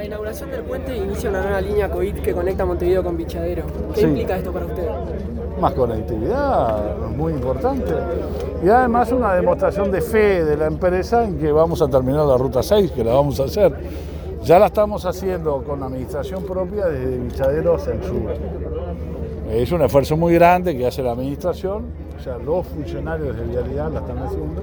inauguración del puente inicia una nueva línea COVID que conecta Montevideo con Vichadero. ¿Qué implica esto para usted? Más conectividad, muy importante. Y además una demostración de fe de la empresa en que vamos a terminar la Ruta 6, que la vamos a hacer. Ya la estamos haciendo con administración propia desde Vichadero hacia el sur. Es un esfuerzo muy grande que hace la administración, o sea, los funcionarios de vialidad la están haciendo.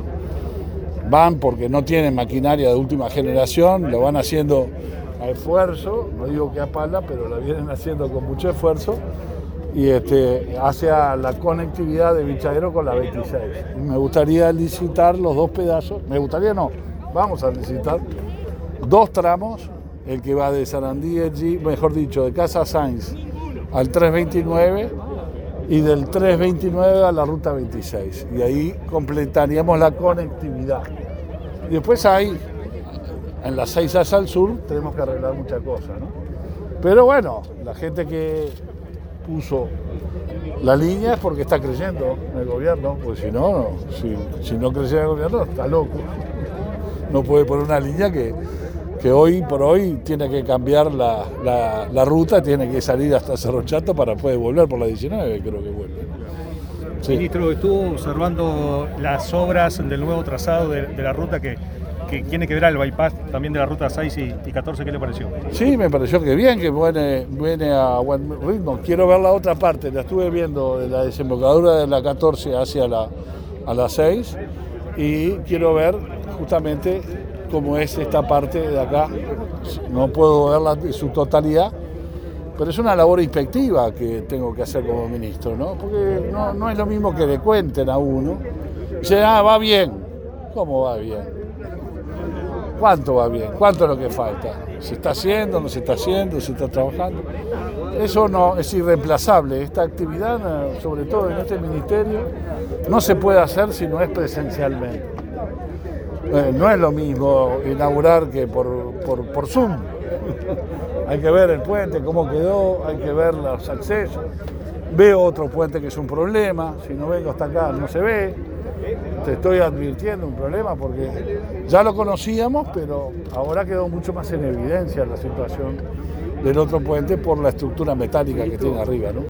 Van porque no tienen maquinaria de última generación, lo van haciendo a esfuerzo, no digo que a pala, pero la vienen haciendo con mucho esfuerzo, y hacia la conectividad de Vichadero con la 26. Me gustaría licitar los dos pedazos, vamos a licitar dos tramos, el que va de Sarandí, mejor dicho, de Casa Sainz al 329 y del 329 a la Ruta 26. Y ahí completaríamos la conectividad. Y después ahí, en las 6 hacia el sur, tenemos que arreglar muchas cosas, ¿no? Pero bueno, la gente que puso la línea es porque está creyendo en el gobierno, porque si no creyera en el gobierno, está loco. No puede poner una línea que hoy por hoy tiene que cambiar la ruta, tiene que salir hasta Cerro Chato para poder volver por la 19, creo que vuelve. Sí. Ministro, estuvo observando las obras del nuevo trazado de la ruta que tiene que ver al bypass también de la ruta 6 y 14, ¿qué le pareció? Sí, me pareció que bien, que viene a buen ritmo. Quiero ver la otra parte, la estuve viendo de la desembocadura de la 14 hacia a la 6 y quiero ver justamente cómo es esta parte de acá. No puedo verla en su totalidad, pero es una labor inspectiva que tengo que hacer como ministro, ¿no? Porque no es lo mismo que le cuenten a uno. Dicen, va bien. ¿Cómo va bien? ¿Cuánto va bien? ¿Cuánto es lo que falta? ¿Se está haciendo? ¿No se está haciendo? ¿Se está trabajando? Eso no es irreemplazable. Esta actividad, sobre todo en este ministerio, no se puede hacer si no es presencialmente. No es lo mismo inaugurar que por Zoom. Hay que ver el puente, cómo quedó, hay que ver los accesos. Veo otro puente que es un problema, si no vengo hasta acá no se ve. Te estoy advirtiendo un problema porque ya lo conocíamos, pero ahora quedó mucho más en evidencia la situación del otro puente por la estructura metálica que tiene arriba, ¿no?